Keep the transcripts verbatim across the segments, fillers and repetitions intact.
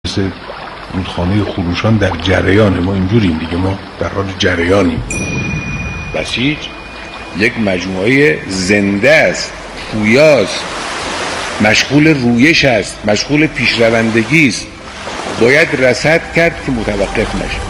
مثل اون خانه خروشان در جریان ما اینجوریم دیگه، ما در حال جریانیم. بسیج یک مجموعه زنده است، پویاست، مشغول رویش است، مشغول پیشروندگی است، باید رصد کرد که متوقف نشه.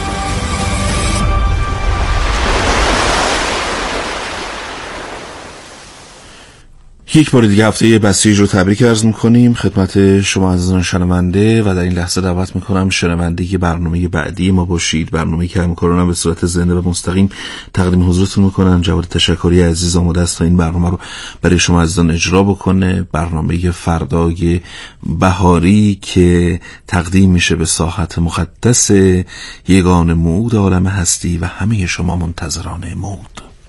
یک بار دیگه هفته بسیج رو تبریک عرض میکنیم خدمت شما عزیزان شنونده و در این لحظه دعوت میکنم شنونده برنامه بعدی ما باشید. برنامه‌ای که هم کرونا به صورت زنده و مستقیم تقدیم حضورتون میکنم. جواد تشکری عزیز آماده است تا این برنامه رو برای شما عزیزان اجرا بکنه. برنامه فردای بهاری که تقدیم میشه به ساحت مقدس یگان موعود عالم هستی و همه شما منتظران موعود.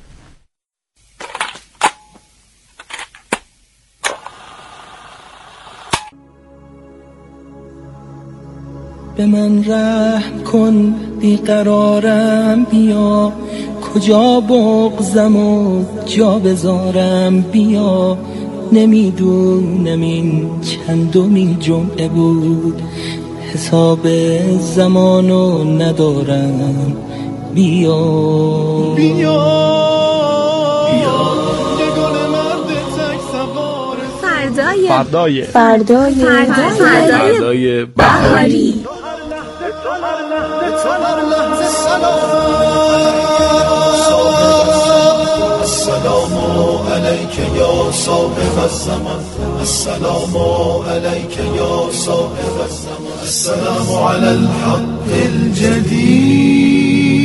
به من رحم کن بیقرارم، بیا کجا بغضم و جا بذارم، بیا نمیدونم این چندمین جمعه بود، حساب زمانو ندارم، بیا بیا بیا فردای فردای فردای فردای بهاری. السلام علیک یا صاحب الزمان، السلام علیک یا صاحب الزمان، السلام علی الحق الجدید.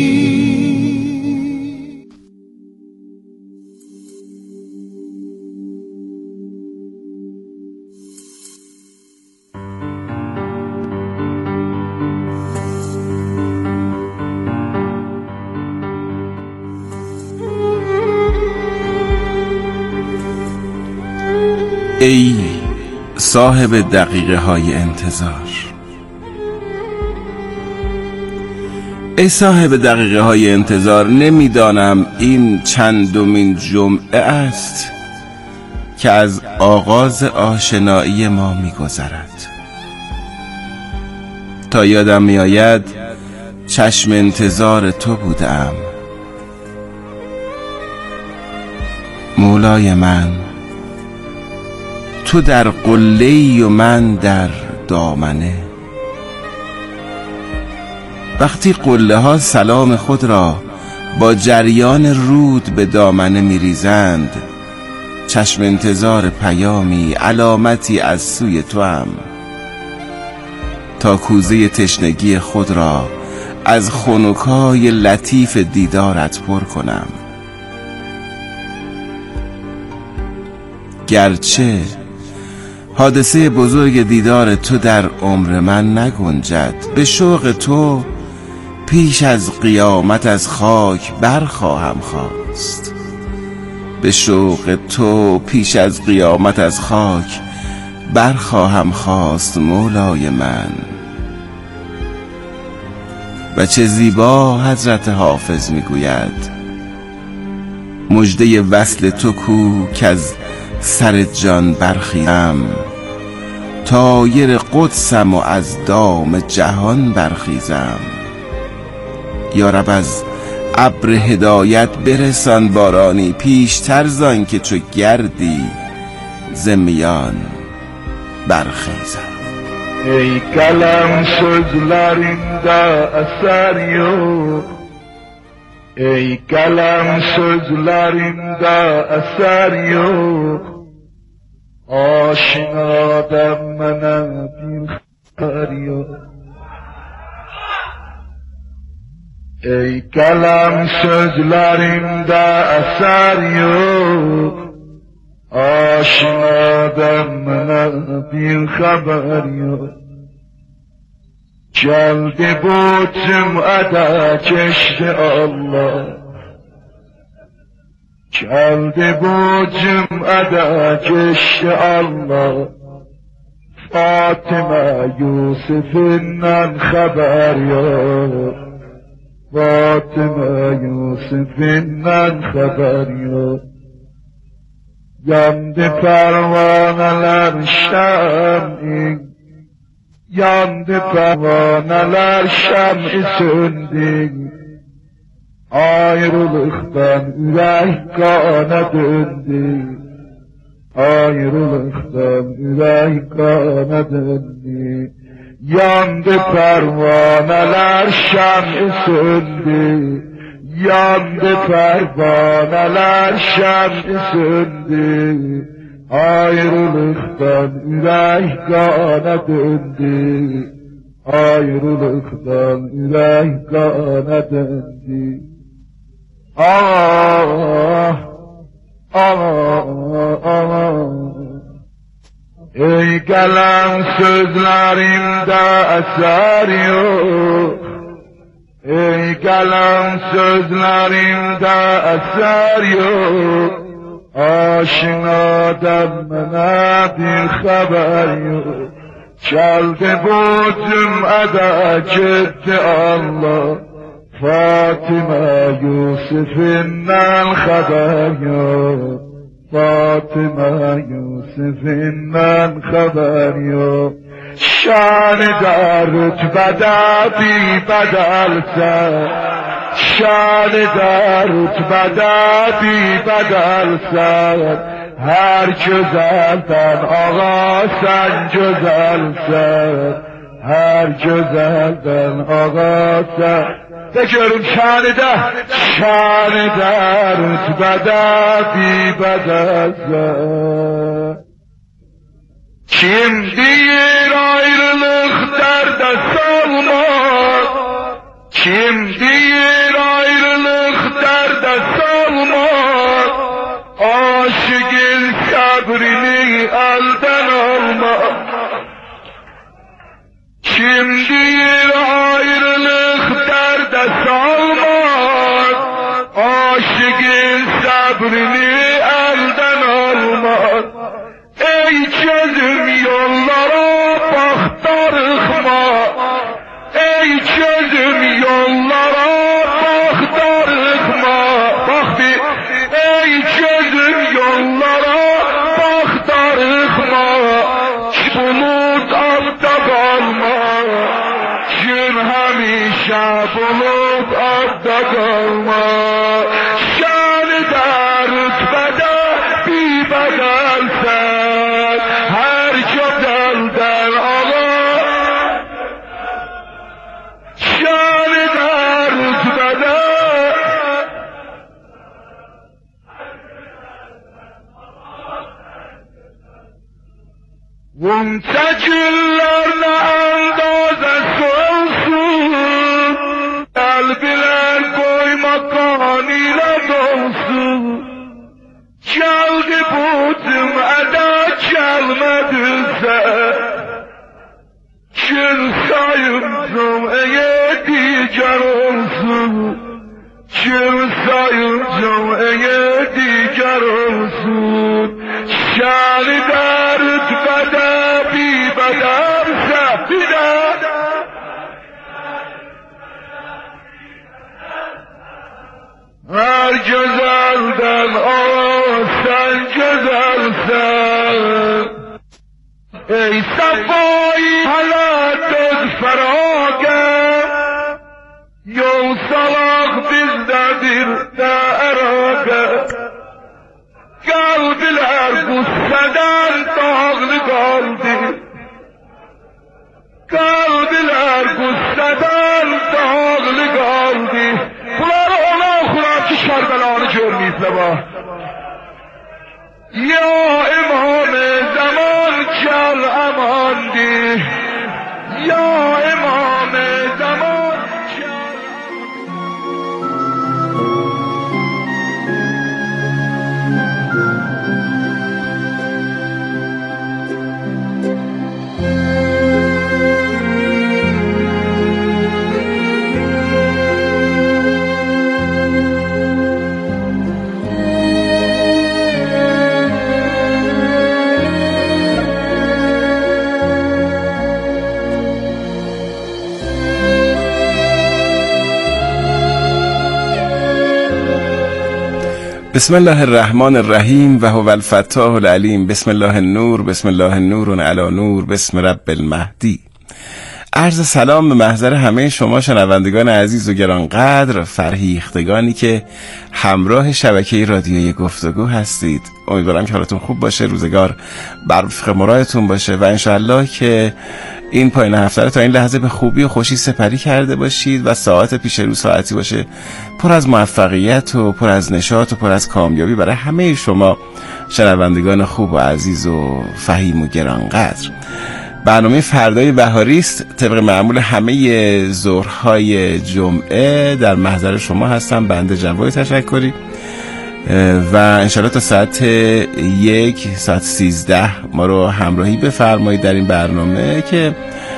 ای صاحب دقیقه های انتظار، ای صاحب دقیقه های انتظار، نمیدانم این چندمین جمعه است که از آغاز آشنایی ما میگذرد. تا یادم میآید چشم انتظار تو بودم، مولای من. تو در قله‌ای و من در دامنه. وقتی قله ها سلام خود را با جریان رود به دامنه می‌ریزند، چشم انتظار پیامی، علامتی از سوی تو هم، تا کوزه تشنگی خود را از خنکای لطیف دیدارت پر کنم. گرچه حادثه بزرگ دیدار تو در عمر من نگنجد، به شوق تو پیش از قیامت از خاک برخواهم خواست، به شوق تو پیش از قیامت از خاک برخواهم خواست مولای من. و چه زیبا حضرت حافظ میگوید: مژده وصل تو کو که از سر جان برخیزم، طایر قدسم و از دام جهان برخیزم. یا رب از ابر هدایت برسان بارانی، پیشتر زان که چو گردی ز میان برخیزم. ای کلم sözlerinde eser yok, ey kalem sözlerinde eser yok, aşinadan bana bir haber yok. Ey kalem sözlerinde eser yok, aşinadan bana bir haber yok. Geldi bu cüm'ede geçti Allah, geldi bu cüm'ede geçti Allah, Fatıma Yusuf'undan haber yok, Fatıma Yusuf'undan haber yok. Yandı pervaneler şem'in, yandı pervaneler şem'i söndü. Ayrılıktan yürek kana döndü. Ayrılıktan yürek kana döndü. Yandı pervaneler şem'i söndü. Yandı pervaneler şem'i söndü. Ayrılıktan yürek kana döndü. Ayrılıktan yürek kana döndü. Ah, ah, ah. Ey gelen sözlerimde eser yok. Ey gelen sözlerimde eser yok. Aşinadan bana bir haber yok. Geldi bu cüm'ede gitti Allah. Fatıma Yusuf'inle haber yok. Fatıma Yusuf'inle haber yok. Şanı-da rütbede bir bedelse, şanı-da rütbede bir bedelse, her güzelden ağa sen güzelsen, her güzelden ağa sen. Tekrar şanı-da, şanı-da rütbede bir bedelse. Kim deyir ayrılık derde salmaz, kim deyir ayrılık derde salmaz, aşıkın sabrini elden almaz. Kim deyir ayrılık derde salmaz, aşıkın sabrini elden almaz. Ey gözüm yollara bak darıkma, ey gözüm yollara bak darıkma. Bak bir, ey gözüm yollara bak darıkma. Bulut altta kalma, gün hemişe bulut altta kalma. Şanı-da rütbede bir bedelsen, her kötelden ağa. Şanı-da rütbede Vunca güllerle andaze solsun, kalbiler koyma kanıyla dolsun. Geldi bu cüm'ede gelmediyse, gün sayım cüm'eye diğer olsun. Gün sayım cüm'eye diğer olsun. Şanı-da rütbede bir bedelse bir de. Her güzelden o sen güzelsen. Ey safayı halat öz feraga, yol salak bizdedir de eraga. Kalbiler gusseden dağlı kaldı, kalbiler gusseden dağlı kaldı. Bunlar ona okular ki Kerbelanı görmeyizle bak. Ya İmam-ı Zaman gel emandı, ya İmam-ı Zaman gel بسم الله الرحمن الرحیم و هو الفتاح العلیم. بسم الله النور، بسم الله النور علی نور، بسم رب المهدی. عرض سلام به محضر همه شما شنوندگان عزیز و گرانقدر، فرهیختگانی که همراه شبکه رادیویی گفتگو هستید. امیدوارم که حالتون خوب باشه، روزگار بر وفق مرادتون باشه و انشاءالله که این پایان هفته رو تا این لحظه به خوبی و خوشی سپری کرده باشید و ساعت پیش رو ساعتی باشه پر از موفقیت و پر از نشاط و پر از کامیابی برای همه شما شنوندگان خوب و عزیز و فهیم و گرانقدر. برنامه فردای بهاری است. طبق معمول همه ظهرهای جمعه در محضر شما هستم، بنده جواد تشکری، و انشاءالله تا ساعت یک ساعت سیزده ما رو همراهی بفرمایید در این برنامه که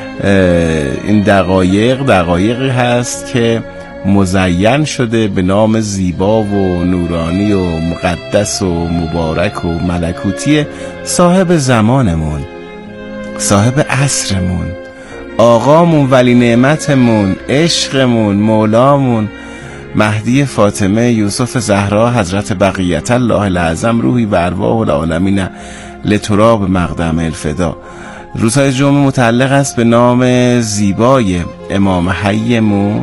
این دقایق دقایقی هست که مزین شده به نام زیبا و نورانی و مقدس و مبارک و ملکوتی صاحب زمانمون، صاحب عصرمون، آقامون، ولی نعمتمون، عشقمون، مولامون، مهدی فاطمه، یوسف زهرا، حضرت بقیت الله العظم، روحی و ارواح العالمین لتراب مقدم الفدا. روزهای جمعه متعلق است به نام زیبای امام حیمون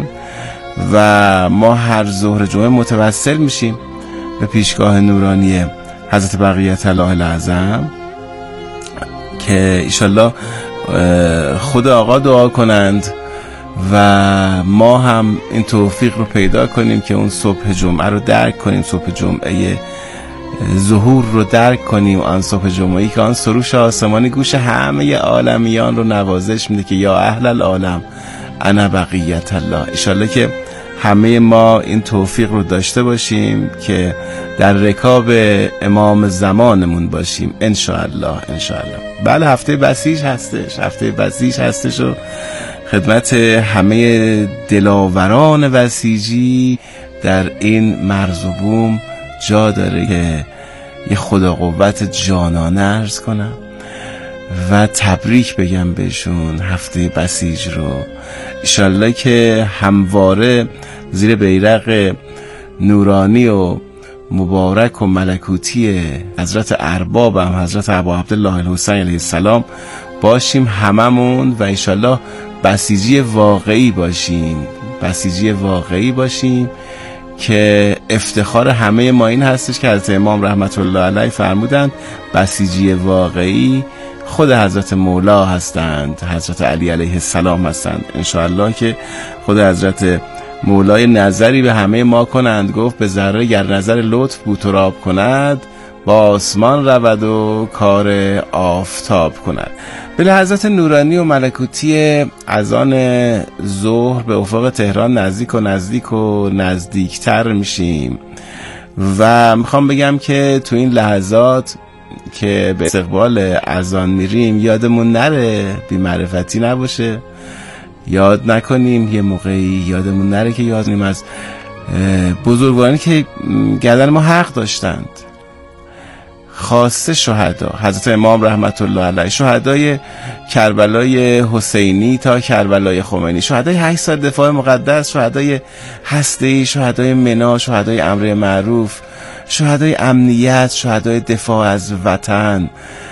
و ما هر ظهر جمعه متوسل میشیم به پیشگاه نورانی حضرت بقیت الله العظم که ایشالله خود آقا دعا کنند و ما هم این توفیق رو پیدا کنیم که اون صبح جمعه رو درک کنیم، صبح جمعه ظهور رو درک کنیم، آن صبح جمعه‌ای که آن سروش آسمانی گوش همه عالمیان رو نوازش میده که یا اهل العالم انا بقیت الله. ایشالله که همه ما این توفیق رو داشته باشیم که در رکاب امام زمانمون باشیم انشاءالله انشاءالله. بله هفته بسیج هستش، هفته بسیج هستش و خدمت همه دلاوران بسیجی در این مرز و بوم جا داره که یه خدا قوت جانانه عرض کنم و تبریک بگم بهشون هفته بسیج رو. انشالله که همواره زیر بیرق نورانی و مبارک و ملکوتی حضرت ارباب هم حضرت ابا عبدالله الحسین علیه السلام باشیم هممون و انشالله بسیجی واقعی باشیم، بسیجی واقعی باشیم که افتخار همه ما این هستش که حضرت امام رحمت الله علیه فرمودند بسیجی واقعی خود حضرت مولا هستند، حضرت علی علیه السلام هستند. انشاءالله که خود حضرت مولای نظری به همه ما کنند، گفت به ذره گر نظر لطف بوتراب کند، با آسمان رود و کار آفتاب کند. به لحظات نورانی و ملکوتی از آن ظهر به افق تهران نزدیک و نزدیک و نزدیکتر میشیم و میخوام بگم که تو این لحظات که به استقبال اذان میریم یادمون نره بی معرفتی نباشه، یاد نکنیم یه موقعی، یادمون نره که یاد کنیم از بزرگوارانی که گردن ما حق داشتند، خاصه شهدا حضرت امام رحمت الله علیه، شهدای کربلای حسینی تا کربلای خمینی، شهدای هشت سال دفاع مقدس، شهدای هسته‌ای، شهدای منا، شهدای امر معروف، شهدای امنیت، شهدای دفاع از وطن.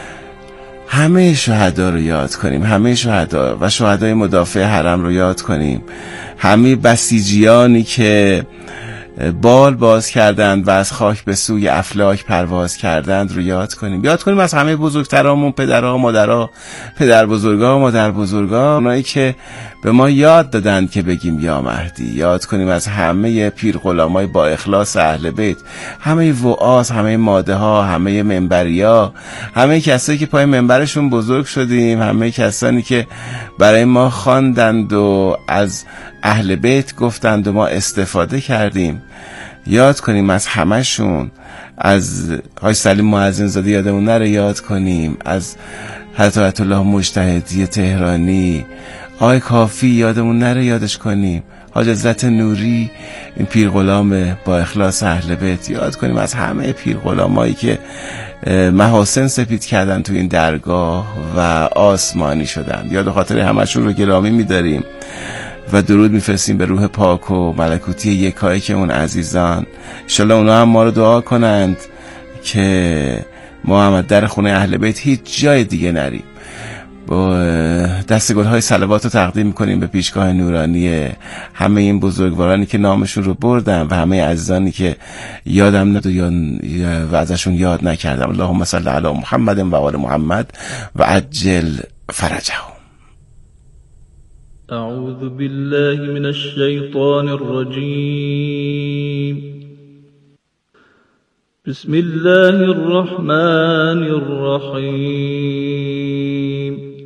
همه شهدا رو یاد کنیم، همه شهدا و شهدای مدافع حرم رو یاد کنیم، همه بسیجیانی که بال باز کردند و از خاک به سوی افلاک پرواز کردند رو یاد کنیم. یاد کنیم از همه بزرگترامون، پدرها، مادرها، پدر بزرگا، مادر بزرگا، اونایی که به ما یاد دادند که بگیم یا مهدی. یاد کنیم از همه پیر غلامای با اخلاص اهل بیت، همه وعاظ، همه ماده ها، همه منبریا، همه کسایی که پای منبرشون بزرگ شدیم، همه کسانی که برای ما خواندند و از اهل بیت گفتند و ما استفاده کردیم. یاد کنیم از همشون، از حاج سلیم معظم زاده یادمون نره یاد کنیم، از حضرت آیت الله مجتهدی تهرانی، آقای کافی یادمون نره یادش کنیم، حاج عزت نوری، این پیر غلام با اخلاص اهل بیت. یاد کنیم از همه پیر غلامایی که محاسن سپید کردن تو این درگاه و آسمانی شدن. یاد خاطر همشون رو گرامی می‌داریم و درود میفرستیم به روح پاک و ملکوتی یکایک اون عزیزان. انشالله اونا هم ما رو دعا کنند که ما هم در خونه اهل بیت هیچ جای دیگه نریم. با دستگل‌های صلوات رو تقدیم می‌کنیم به پیشگاه نورانی همه این بزرگوارانی که نامشون رو بردم و همه عزیزانی که یادم ند و ازشون یاد نکردم. اللهم صل علی محمد و آل محمد و عجل فرجهم. اعوذ بالله من الشیطان الرجیم. بسم الله الرحمن الرحیم.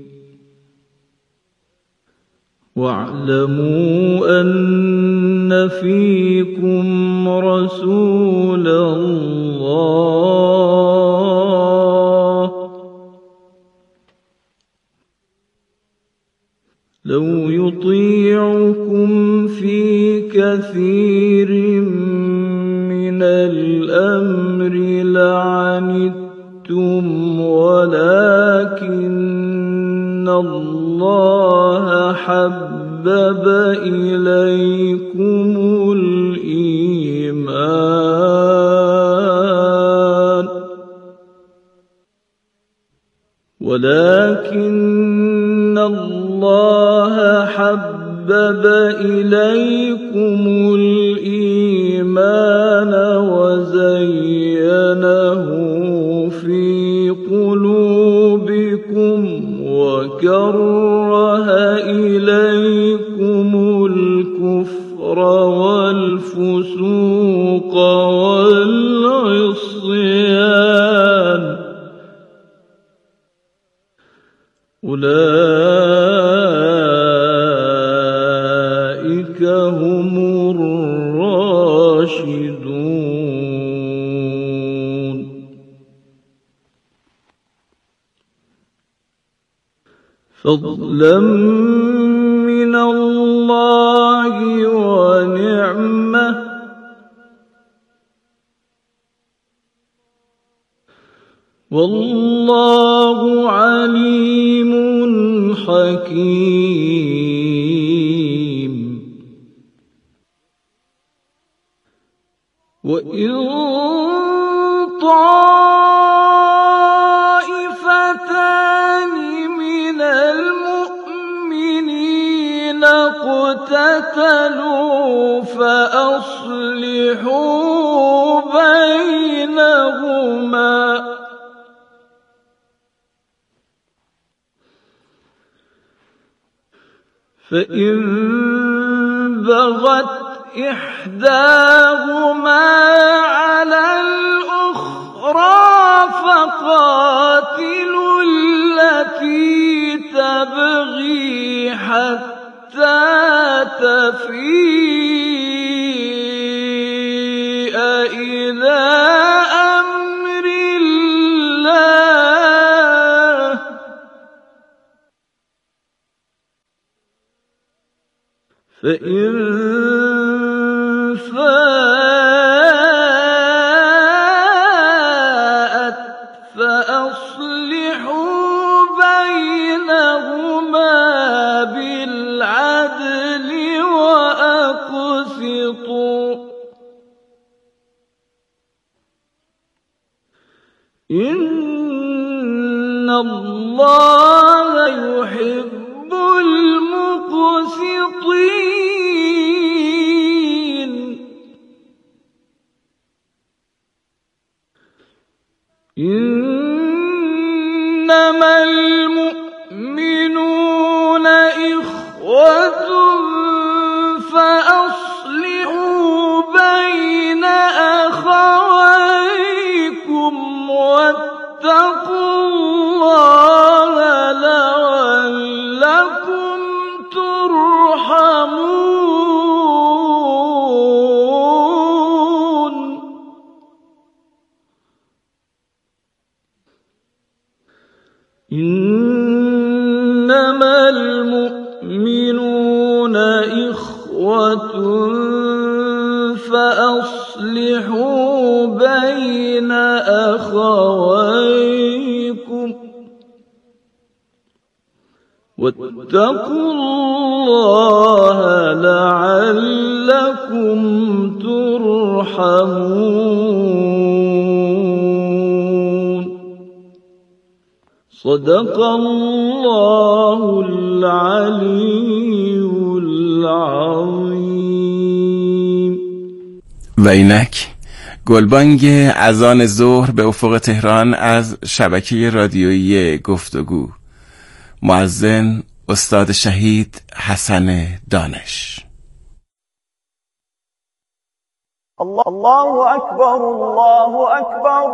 واعلموا أن فيكم رسول الله لو يطيعكم في كثير من الأمر لعنتم ولكن الله حبب إليكم الإيمان ولكن الله حبب إليكم الإيمان وزينه في قلوبكم وكره إليكم الكفر والفسوق والعصيان أولئك هم الراشدون. فضلا من الله ونعمة والله عليم حكيم. وإن طائفتان من المؤمنين اقتتلوا فأصلحوا بينهما فإن بغت إحداهما على الأخرى فقاتلوا التي تبغي حتى تفيء إلى أمر الله فإن فاءت فأصلحوا بينهما بالعدل وأقسطوا إن الله يحب المقسطين. إنما المؤمنون إخوة فأصلحوا بين أخويكم واتقوا الله لعلكم ترحمون. إنما المؤمنون إخوة فأصلحوا بين أخويكم واتقوا الله لعلكم ترحمون. صدق الله الله العلی العظیم. و اینک گلبانگ اذان ظهر به افق تهران از شبکه رادیویی گفتگو. مؤذن استاد شهید حسن دانش. الله الله اکبر، الله اکبر،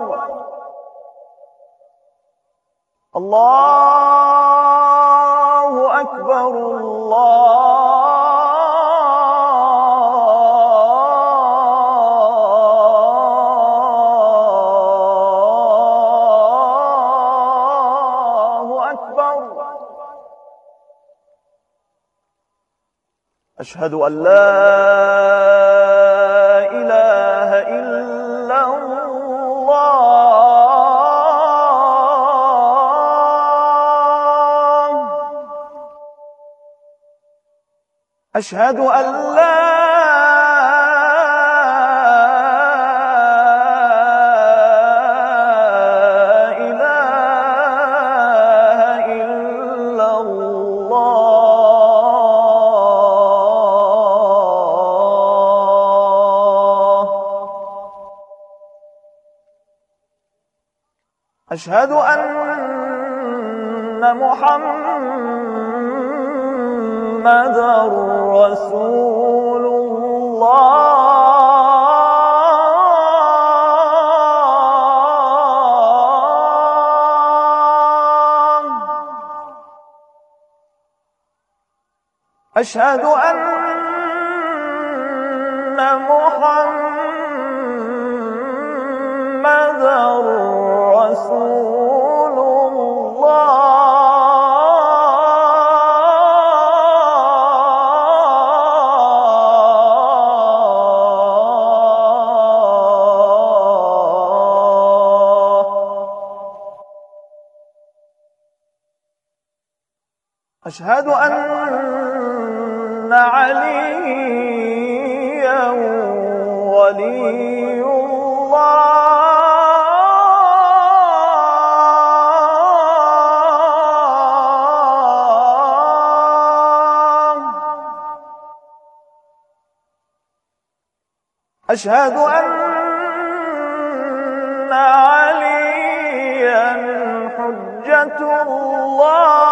الله اکبر، الله اکبر. اشهد ان لا اله الا الله، اشهد ان لا اله الا الله، اشهد ان محمد رسول الله، اشهد ان محمد رسول الله. أشهد أن عليا ولي الله، أشهد أن عليا حجة الله،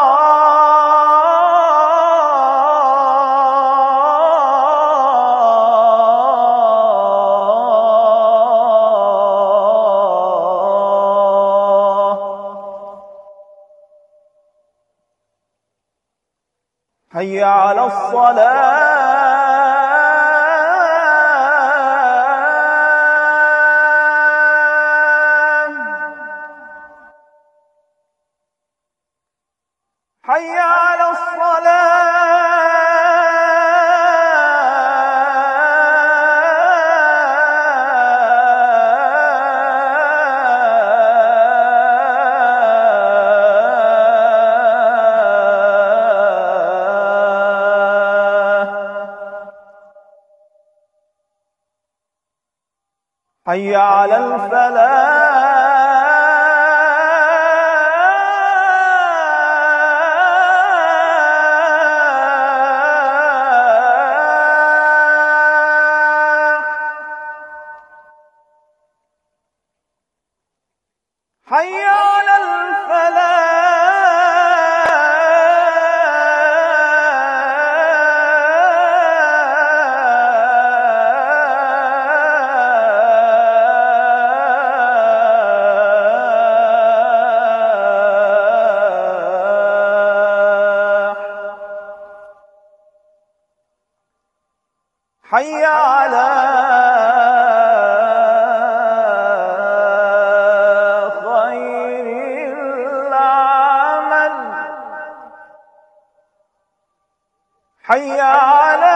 حي على الصلاة، حي على حي على الفلاح، حي على حي على خير العمل، حي على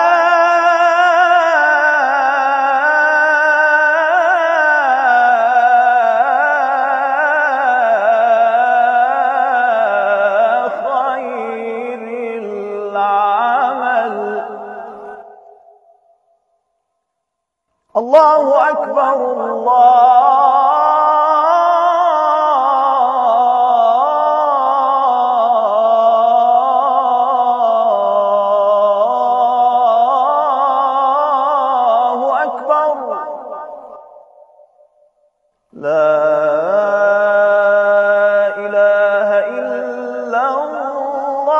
خير العمل. الله أكبر، الله لا إله إلا الله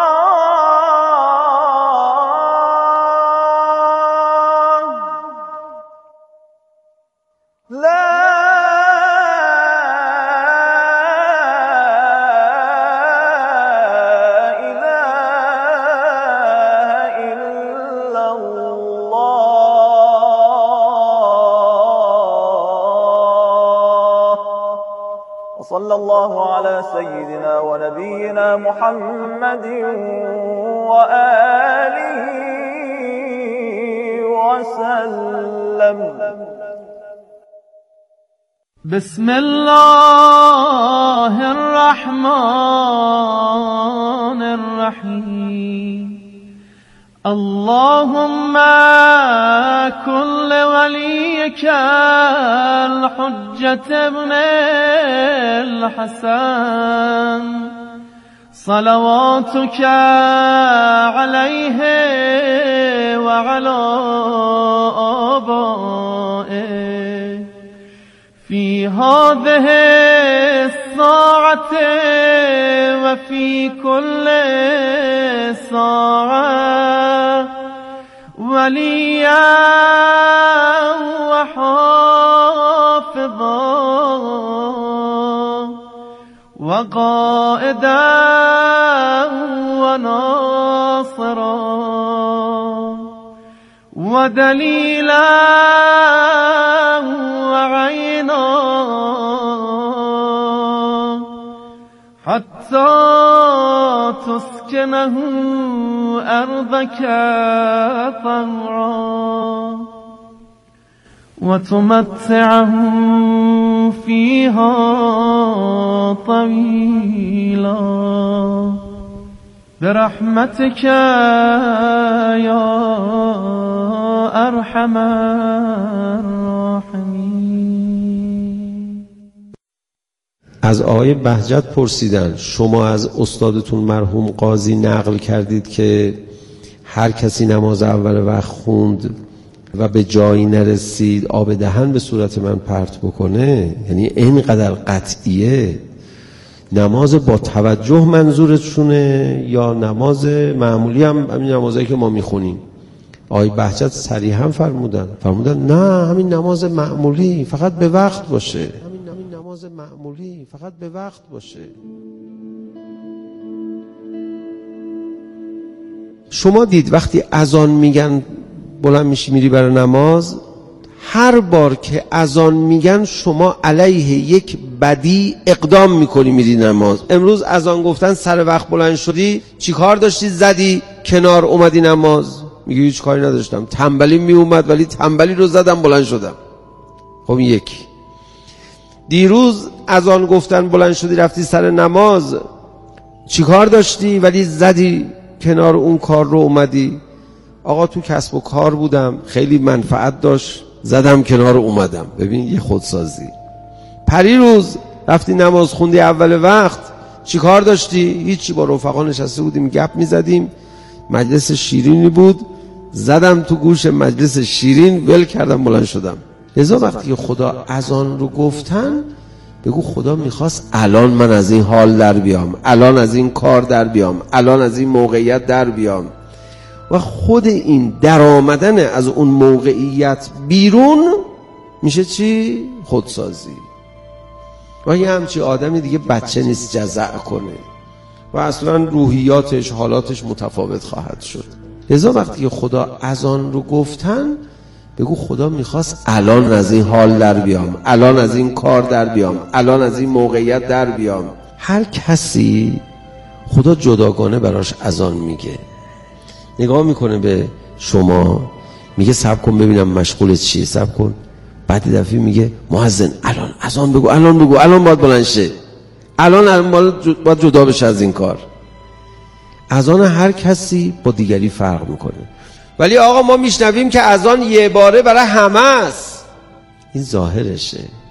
لا صلى الله على سيدنا ونبينا محمد وآله وسلم. بسم الله الرحمن الرحيم. اللهم كن لوليك الحجة ابن الحسن صلواتك عليه وعلى آبائه في هذه الساعة وفي كل ساعة وليا وحافظا وقائدا وناصرا ودليلا وعينا حتى تسكنه أرضك طوعا وتمتعه فيها طويلا برحمتك يا أرحم الراحمين. از آقای بهجت پرسیدن شما از استادتون مرحوم قاضی نقل کردید که هر کسی نماز اول وقت خوند و به جایی نرسید آب دهن به صورت من پرت بکنه، یعنی اینقدر قطعیه. نماز با توجه منظورتونه یا نماز معمولی هم همین نمازایی که ما میخونیم؟ آقای بهجت صریحا فرمودن فرمودن نه، همین نماز معمولی فقط به وقت باشه، همین نماز معمولی فقط به وقت باشه. شما دید وقتی اذان میگن بلند میشی میری برای نماز، هر بار که اذان میگن شما علیه یک بدی اقدام میکنی میری نماز. امروز اذان گفتن سر وقت بلند شدی، چی کار داشتی؟ زدی کنار اومدی نماز. میگی هیچ کاری نداشتم، تنبلی میومد ولی تنبلی رو زدم بلند شدم. خب یکی. دیروز اذان گفتن بلند شدی رفتی سر نماز، چی کار داشتی؟ ولی زدی کنار اون کار رو اومدی. آقا تو کسب و کار بودم خیلی منفعت داشت زدم کنار اومدم. ببین یه خودسازی. پریروز رفتی نماز خوندی اول وقت، چی کار داشتی؟ هیچی، با رفقا نشسته بودیم گپ میزدیم، مجلس شیرینی بود، زدم تو گوش مجلس شیرین، ول کردم بلند شدم. لذا وقتی خدا اذان رو گفتن بگو خدا میخواست الان من از این حال در بیام، الان از این کار در بیام، الان از این موقعیت در بیام. و خود این در آمدن از اون موقعیت بیرون میشه چی؟ خودسازی. و یه همچی آدمی دیگه بچه نیست جزع کنه و اصلا روحیاتش حالاتش متفاوت خواهد شد. لذا وقتی خدا اذان رو گفتن بگو خدا میخواست الان از این حال در بیام، الان از این کار در بیام، الان از این موقعیت در بیام. هر کسی خدا جداگانه براش اذان میگه، نگاه میکنه به شما میگه صبر کن ببینم مشغول چیه، صبر کن. بعد دفعه میگه مؤذن الان اذان بگو، الان بگو، الان باید بلند شه، الان باید جدا بشه از این کار. اذان هر کسی با دیگری فرق میکنه. ولی آقا ما میشنویم که اذان یه باره برای همه است. این ظاهرشه.